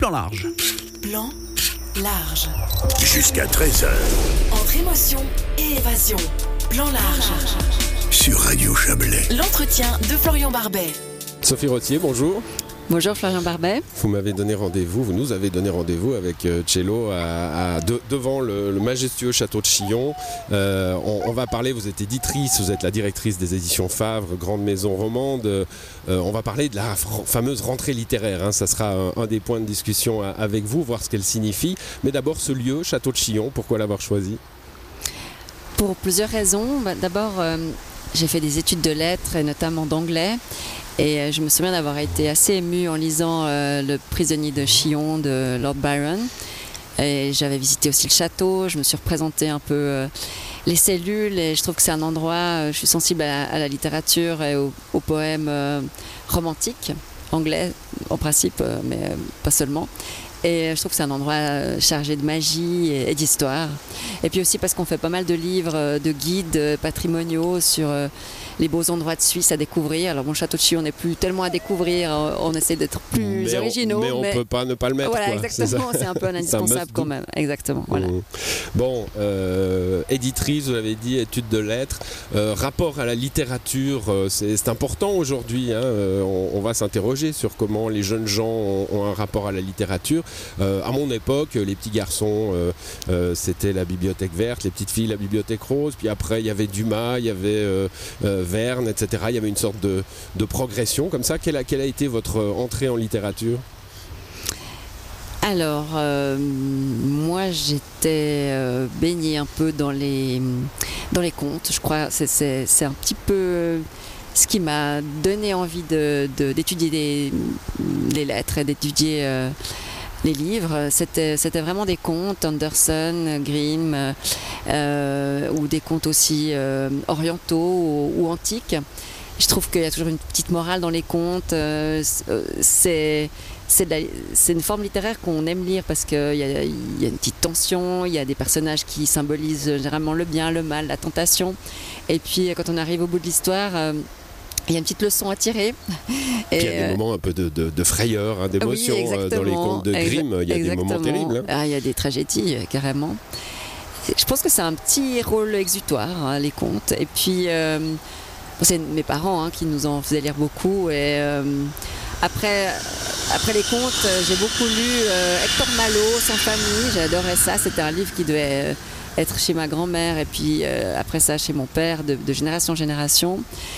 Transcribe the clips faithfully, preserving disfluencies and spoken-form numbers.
Plan large. Plan large. Jusqu'à treize heures. Entre émotion et évasion. Plan large. Sur Radio Chablais. L'entretien de Florian Barbet. Sophie Rottier, bonjour. Bonjour Florian Barbet. Vous m'avez donné rendez-vous, vous nous avez donné rendez-vous avec euh, Cello à, à, de, devant le, le majestueux château de Chillon. Euh, on, on va parler, vous êtes éditrice, vous êtes la directrice des éditions Favre, grande maison romande. Euh, on va parler de la f- fameuse rentrée littéraire, hein. Ça sera un, un des points de discussion à, avec vous, voir ce qu'elle signifie. Mais d'abord ce lieu, château de Chillon, pourquoi l'avoir choisi ? Pour plusieurs raisons. Bah, d'abord, euh, j'ai fait des études de lettres et notamment d'anglais. Et je me souviens d'avoir été assez émue en lisant euh, Le prisonnier de Chillon de Lord Byron. Et j'avais visité aussi le château, je me suis représenté un peu euh, les cellules et je trouve que c'est un endroit, euh, je suis sensible à, à la littérature et aux, aux poèmes euh, romantiques, anglais en principe, euh, mais euh, pas seulement. Et je trouve que c'est un endroit chargé de magie et, et d'histoire. Et puis aussi parce qu'on fait pas mal de livres, de guides patrimoniaux sur les beaux endroits de Suisse à découvrir. Alors mon château de Chillon n'est plus tellement à découvrir, on essaie d'être plus mais originaux. On, mais on ne peut pas ne pas le mettre. Voilà, quoi. exactement, c'est, c'est un peu un indispensable quand même. Exactement, voilà. Mmh. Bon, euh, éditrice, vous l'avez dit, études de lettres, euh, rapport à la littérature, euh, c'est, c'est important aujourd'hui. Hein, euh, on, on va s'interroger sur comment les jeunes gens ont, ont un rapport à la littérature. Euh, à mon époque, les petits garçons, euh, euh, c'était la bibliothèque verte, les petites filles, la bibliothèque rose, puis après il y avait Dumas, il y avait euh, euh, Verne, et cetera. Il y avait une sorte de, de progression comme ça. Quelle a, quelle a été votre entrée en littérature ? Alors, euh, moi j'étais euh, baignée un peu dans les, dans les contes, je crois. C'est, c'est, c'est un petit peu ce qui m'a donné envie de, de, d'étudier des, les lettres et d'étudier euh, les livres. C'était, c'était vraiment des contes, Andersen, Grimm, euh, ou des contes aussi euh, orientaux ou, ou antiques. Je trouve qu'il y a toujours une petite morale dans les contes. Euh, c'est, c'est, la, c'est une forme littéraire qu'on aime lire parce qu'il y a, y a une petite tension, il y a des personnages qui symbolisent généralement le bien, le mal, la tentation. Et puis quand on arrive au bout de l'histoire, euh, il y a une petite leçon à tirer. Et il y a des moments un peu de, de, de frayeur, hein, d'émotion oui, dans les contes de Grimm. Il y a exactement. Des moments terribles. Hein. Ah, il y a des tragédies, carrément. Je pense que c'est un petit rôle exutoire, hein, les contes. Et puis, euh, c'est mes parents hein, qui nous en faisaient lire beaucoup. Et euh, après, après les contes, j'ai beaucoup lu euh, Hector Malo, Sans famille. J'adorais ça. C'était un livre qui devait être chez ma grand-mère et puis euh, après ça chez mon père, de, de génération en génération.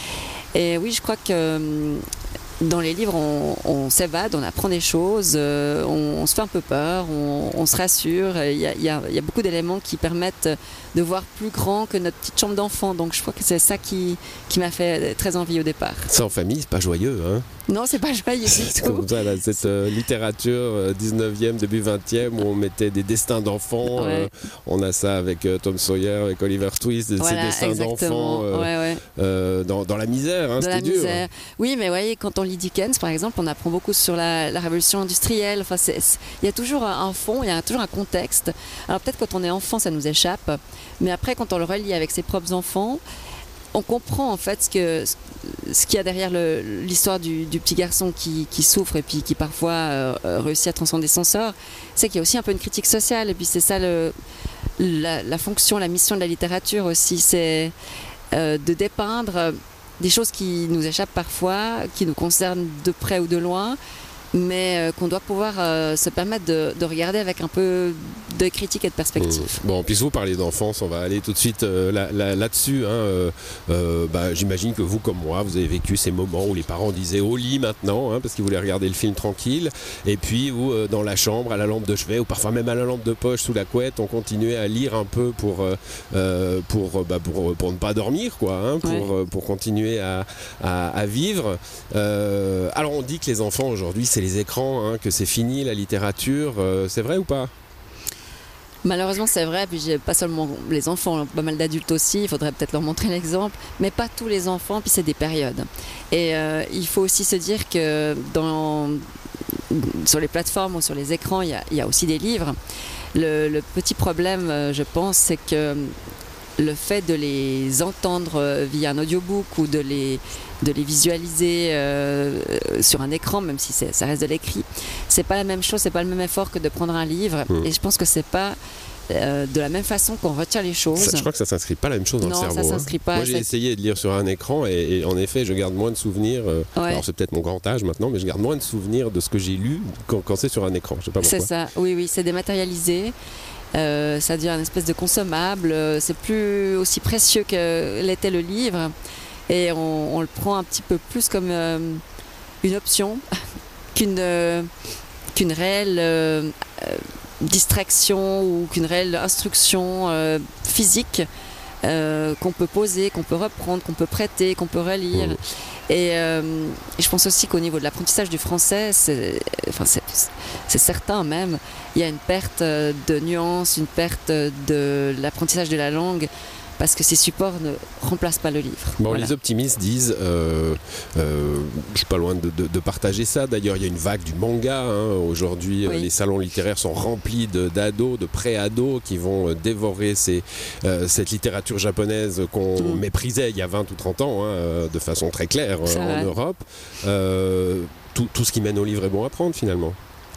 Et oui, je crois que euh, dans les livres, on, on s'évade, on apprend des choses, euh, on, on se fait un peu peur, on, on se rassure. Il y a, il y a, il y a beaucoup d'éléments qui permettent de voir plus grand que notre petite chambre d'enfant. Donc je crois que c'est ça qui, qui m'a fait très envie au départ. Sans famille, c'est pas joyeux, hein ? Non, c'est pas joyeux du tout. Comme ça, là, cette euh, littérature euh, dix-neuvième, début vingtième, où on mettait des destins d'enfants. Ouais. Euh, on a ça avec euh, Tom Sawyer, avec Oliver Twist, voilà, ces destins exactement. d'enfants euh, ouais, ouais. Euh, dans, dans la misère. Hein, dans c'était la dur. misère. Oui, mais vous voyez, quand on lit Dickens, par exemple, on apprend beaucoup sur la, la révolution industrielle. Enfin, c'est, c'est, il y a toujours un fond, il y a toujours un contexte. Alors peut-être quand on est enfant, ça nous échappe. Mais après, quand on le relit avec ses propres enfants, on comprend en fait ce, que, ce qu'il y a derrière le, l'histoire du, du petit garçon qui, qui souffre et puis qui parfois euh, réussit à transcender son sort. C'est qu'il y a aussi un peu une critique sociale et puis c'est ça le, la, la fonction, la mission de la littérature aussi, c'est euh, de dépeindre des choses qui nous échappent parfois, qui nous concernent de près ou de loin, mais euh, qu'on doit pouvoir euh, se permettre de, de regarder avec un peu de critique et de perspective. Mmh. Bon, puisque vous parlez d'enfance, on va aller tout de suite euh, là, là, là-dessus. Hein, euh, euh, bah, j'imagine que vous, comme moi, vous avez vécu ces moments où les parents disaient au lit maintenant, hein, parce qu'ils voulaient regarder le film tranquille, et puis où euh, dans la chambre, à la lampe de chevet, ou parfois même à la lampe de poche sous la couette, on continuait à lire un peu pour, euh, pour, bah, pour, pour ne pas dormir, quoi, hein, pour, ouais. euh, pour continuer à, à, à vivre. Euh, alors on dit que les enfants aujourd'hui, c'est les écrans, hein, que c'est fini la littérature, euh, c'est vrai ou pas ? Malheureusement c'est vrai, puis j'ai pas seulement les enfants, pas mal d'adultes aussi, il faudrait peut-être leur montrer l'exemple, mais pas tous les enfants, puis c'est des périodes. Et euh, il faut aussi se dire que dans, sur les plateformes ou sur les écrans, il y a, il y a aussi des livres. Le, le petit problème, je pense, c'est que le fait de les entendre via un audiobook ou de les, de les visualiser euh, sur un écran, même si c'est, ça reste de l'écrit, c'est pas la même chose, c'est pas le même effort que de prendre un livre. Mmh. Et je pense que c'est pas euh, de la même façon qu'on retient les choses. Ça, je crois que ça s'inscrit pas la même chose dans non, le cerveau. Non, ça s'inscrit hein. pas. Moi, j'ai ça... essayé de lire sur un écran et, et en effet, je garde moins de souvenirs. Euh, ouais. Alors, c'est peut-être mon grand âge maintenant, mais je garde moins de souvenirs de ce que j'ai lu quand, quand c'est sur un écran. Je sais pas pourquoi. C'est ça. Oui, oui, c'est dématérialisé. Euh, ça devient une espèce de consommable. C'est plus aussi précieux que l'était le livre. Et on, on le prend un petit peu plus comme euh, une option qu'une, euh, qu'une réelle euh, distraction ou qu'une réelle instruction euh, physique euh, qu'on peut poser, qu'on peut reprendre, qu'on peut prêter, qu'on peut relire. Mmh. Et, euh, et je pense aussi qu'au niveau de l'apprentissage du français, c'est, enfin c'est, c'est certain même, il y a une perte de nuances, une perte de l'apprentissage de la langue, parce que ces supports ne remplacent pas le livre. Bon, voilà. Les optimistes disent, euh, euh, je suis pas loin de, de, de partager ça, d'ailleurs il y a une vague du manga, hein. Aujourd'hui oui. Les salons littéraires sont remplis de, d'ados, de pré-ados qui vont dévorer ces, euh, cette littérature japonaise qu'on mmh. méprisait il y a vingt ou trente ans, hein, de façon très claire euh, en vrai. Europe. Euh, tout, tout ce qui mène au livre est bon à prendre finalement.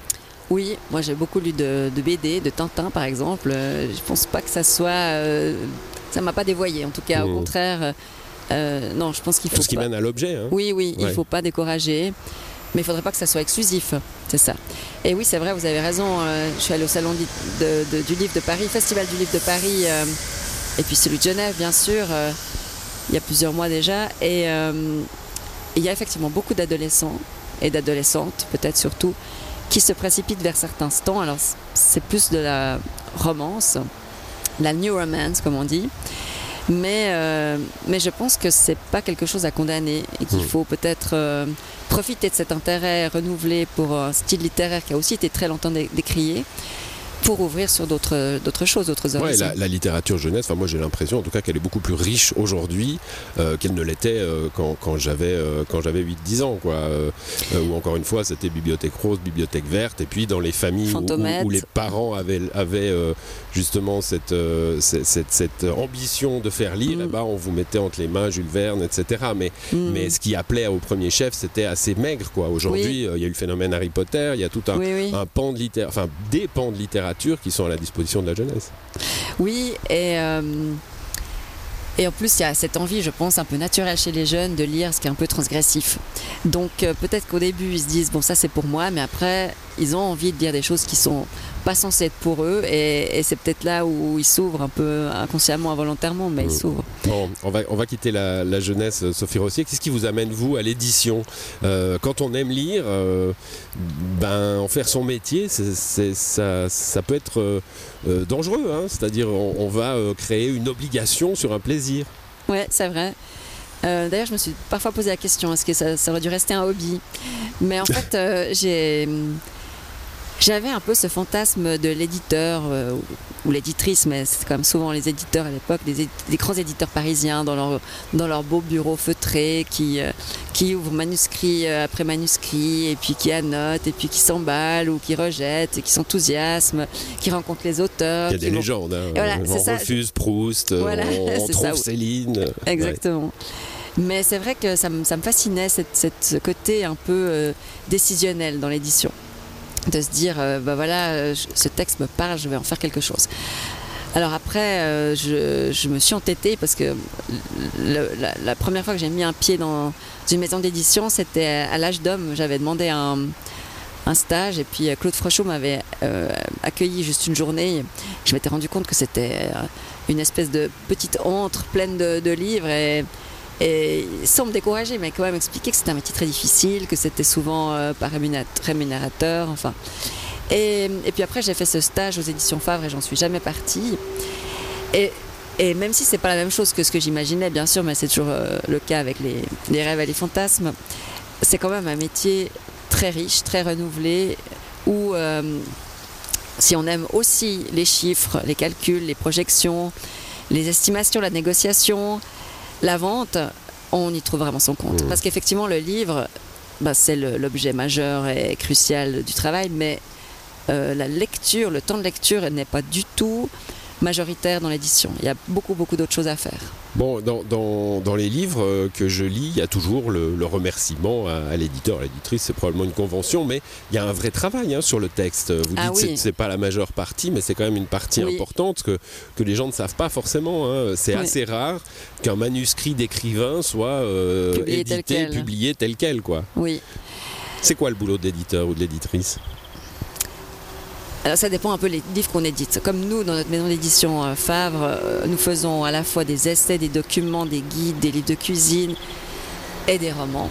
Oui, moi j'ai beaucoup lu de, de B D, de Tintin par exemple. Euh, je pense pas que ça soit... Euh, ça m'a pas dévoyé en tout cas, mmh. au contraire. Euh, non, je pense qu'il faut tout ce qui pas... mène à l'objet. Hein. Oui, oui, ouais. il faut pas décourager. Mais il faudrait pas que ça soit exclusif, c'est ça. Et oui, c'est vrai, vous avez raison. Euh, je suis allée au salon de, de, du livre de Paris, Festival du livre de Paris, euh, et puis celui de Genève, bien sûr, euh, il y a plusieurs mois déjà. Et euh, il y a effectivement beaucoup d'adolescents et d'adolescentes, peut-être surtout, qui se précipitent vers certains stands. Alors, c'est plus de la romance, la new romance, comme on dit. Mais, euh, mais je pense que c'est pas quelque chose à condamner et qu'il mmh. faut peut-être euh, profiter de cet intérêt renouvelé pour un style littéraire qui a aussi été très longtemps dé- décrié pour ouvrir sur d'autres, d'autres choses, d'autres horizons. Ouais, la, la littérature jeunesse, enfin moi j'ai l'impression en tout cas qu'elle est beaucoup plus riche aujourd'hui euh, qu'elle ne l'était euh, quand, quand j'avais, euh, quand j'avais huit dix ans. Quoi. Euh, où encore une fois c'était bibliothèque rose, bibliothèque verte, et puis dans les familles où, où, où les parents avaient, avaient euh, justement cette, euh, cette, cette, cette ambition de faire lire, mm. eh ben, on vous mettait entre les mains Jules Verne, et cetera. Mais, mm. mais ce qui appelait au premier chef, c'était assez maigre. Quoi. Aujourd'hui, il oui. euh, y a eu le phénomène Harry Potter, il y a tout un, oui, oui. un pan de littérature, enfin des pans de littérature qui sont à la disposition de la jeunesse. Oui, et, euh, et en plus il y a cette envie, je pense, un peu naturelle chez les jeunes de lire ce qui est un peu transgressif. Donc euh, peut-être qu'au début ils se disent bon ça c'est pour moi, mais après ils ont envie de lire des choses qui sont pas censées être pour eux, et, et c'est peut-être là où ils s'ouvrent un peu inconsciemment, involontairement, mais mmh. ils s'ouvrent. Bon, on va, on va quitter la, la jeunesse, Sophie Rossier. Qu'est-ce qui vous amène, vous, à l'édition ? euh, Quand on aime lire, euh, ben, en faire son métier, c'est, c'est, ça, ça peut être euh, euh, dangereux. Hein, c'est-à-dire, on, on va euh, créer une obligation sur un plaisir. Oui, c'est vrai. Euh, d'ailleurs, je me suis parfois posé la question, est-ce que ça, ça aurait dû rester un hobby ? Mais en fait, euh, j'ai... J'avais un peu ce fantasme de l'éditeur euh, ou l'éditrice, mais c'est quand même souvent les éditeurs à l'époque, des, éd- des grands éditeurs parisiens dans leur, dans leur beau bureau feutré qui, euh, qui ouvrent manuscrit euh, après manuscrit, et puis qui annotent, et puis qui s'emballent ou qui rejettent, et qui s'enthousiasment, qui rencontrent les auteurs. Il y a des vont... légendes, hein. Voilà, on c'est refuse ça. Proust, voilà, on, on trouve ça. Céline. Exactement. Ouais. Mais c'est vrai que ça me, ça me fascinait, cette, cette, ce côté un peu euh, décisionnel dans l'édition. De se dire, euh, bah voilà, euh, ce texte me parle, je vais en faire quelque chose. Alors après, euh, je, je me suis entêtée parce que le, la, la première fois que j'ai mis un pied dans une maison d'édition, c'était à l'âge d'homme. J'avais demandé un, un stage, et puis Claude Frochot m'avait euh, accueilli juste une journée. Je m'étais rendu compte que c'était une espèce de petite antre pleine de, de livres, et Et sans me décourager, mais quand même expliquer que c'était un métier très difficile, que c'était souvent euh, pas rémunérateur, enfin. Et, et puis après, j'ai fait ce stage aux éditions Favre et j'en suis jamais partie. Et, et même si c'est pas la même chose que ce que j'imaginais, bien sûr, mais c'est toujours euh, le cas avec les, les rêves et les fantasmes, c'est quand même un métier très riche, très renouvelé, où euh, si on aime aussi les chiffres, les calculs, les projections, les estimations, la négociation, la vente, on y trouve vraiment son compte. Mmh. Parce qu'effectivement, le livre, bah, c'est le, l'objet majeur et crucial du travail, mais euh, la lecture, le temps de lecture n'est pas du tout majoritaire dans l'édition. Il y a beaucoup, beaucoup d'autres choses à faire. Bon, dans, dans, dans les livres que je lis, il y a toujours le, le remerciement à, à l'éditeur, à l'éditrice, c'est probablement une convention, mais il y a un vrai travail hein, sur le texte. Vous dites ah, que oui. c'est, c'est pas la majeure partie, mais c'est quand même une partie oui. importante que, que les gens ne savent pas forcément. Hein. C'est oui. assez rare qu'un manuscrit d'écrivain soit euh, publié édité, tel publié tel quel. Quoi. Oui. C'est quoi le boulot de l'éditeur ou de l'éditrice ? Alors ça dépend un peu des livres qu'on édite. Comme nous, dans notre maison d'édition euh, Favre, euh, nous faisons à la fois des essais, des documents, des guides, des livres de cuisine et des romans.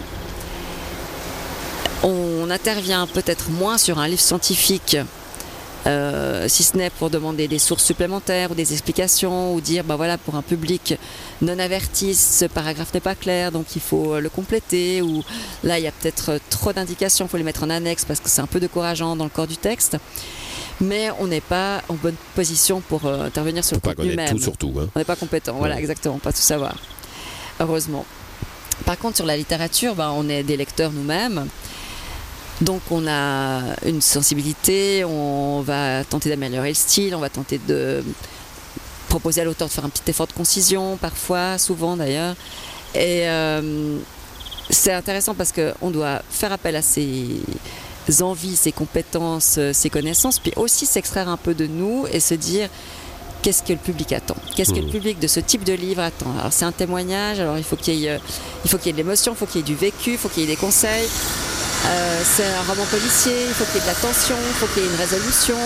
On intervient peut-être moins sur un livre scientifique, euh, si ce n'est pour demander des sources supplémentaires ou des explications, ou dire, bah voilà, pour un public non averti, ce paragraphe n'est pas clair, donc il faut le compléter, ou là, il y a peut-être trop d'indications, il faut les mettre en annexe parce que c'est un peu décourageant dans le corps du texte. Mais on n'est pas en bonne position pour euh, intervenir sur faut le contenu même. Pas connaître tout surtout. Hein. On n'est pas compétent, ouais. Voilà, exactement, pas tout savoir. Heureusement. Par contre, sur la littérature, ben, on est des lecteurs nous-mêmes. Donc on a une sensibilité, on va tenter d'améliorer le style, on va tenter de proposer à l'auteur de faire un petit effort de concision, parfois, souvent d'ailleurs. Et euh, c'est intéressant parce qu'on doit faire appel à ces envies, ses compétences, ses connaissances, puis aussi s'extraire un peu de nous et se dire qu'est-ce que le public attend, qu'est-ce que le public de ce type de livre attend. Alors c'est un témoignage, alors il faut qu'il y ait, il faut qu'il y ait de l'émotion, il faut qu'il y ait du vécu, il faut qu'il y ait des conseils. Euh, c'est un roman policier, il faut qu'il y ait de la tension, il faut qu'il y ait une résolution.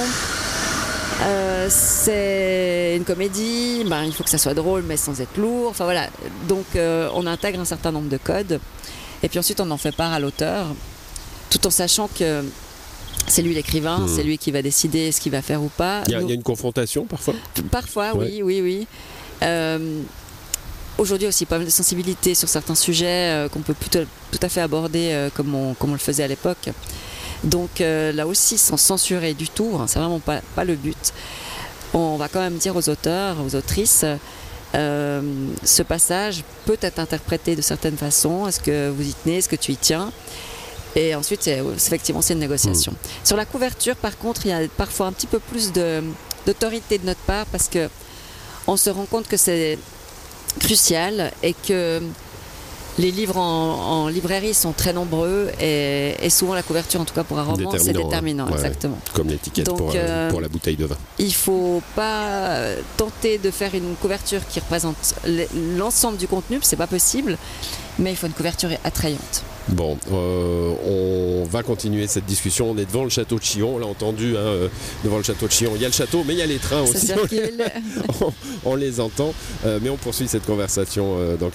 Euh, c'est une comédie, ben, il faut que ça soit drôle mais sans être lourd. Enfin voilà, donc euh, on intègre un certain nombre de codes et puis ensuite on en fait part à l'auteur, tout en sachant que c'est lui l'écrivain, mmh. c'est lui qui va décider ce qu'il va faire ou pas. Il y a, Nous, il y a une confrontation parfois ? Parfois, ouais. oui, oui, oui. Euh, aujourd'hui aussi, pas mal de sensibilité sur certains sujets euh, qu'on peut plutôt, tout à fait aborder euh, comme, on, comme on le faisait à l'époque. Donc euh, là aussi, sans censurer du tout, hein, c'est vraiment pas, pas le but. On va quand même dire aux auteurs, aux autrices, euh, ce passage peut être interprété de certaines façons. Est-ce que vous y tenez ? Est-ce que tu y tiens ? Et ensuite, c'est, effectivement, c'est une négociation. Mmh. Sur la couverture, par contre, il y a parfois un petit peu plus de, d'autorité de notre part parce qu'on se rend compte que c'est crucial et que les livres en, en librairie sont très nombreux et, et souvent la couverture, en tout cas pour un roman, c'est déterminant. Hein. Ouais, exactement. Comme l'étiquette Donc, pour, euh, pour la bouteille de vin. Il ne faut pas tenter de faire une couverture qui représente l'ensemble du contenu, c'est pas possible, mais il faut une couverture attrayante. Bon, euh, on va continuer cette discussion. On est devant le château de Chillon. On l'a entendu, hein, euh, devant le château de Chillon. Il y a le château, mais il y a les trains Ça aussi. circule. on, on les entend. Euh, mais on poursuit cette conversation euh, dans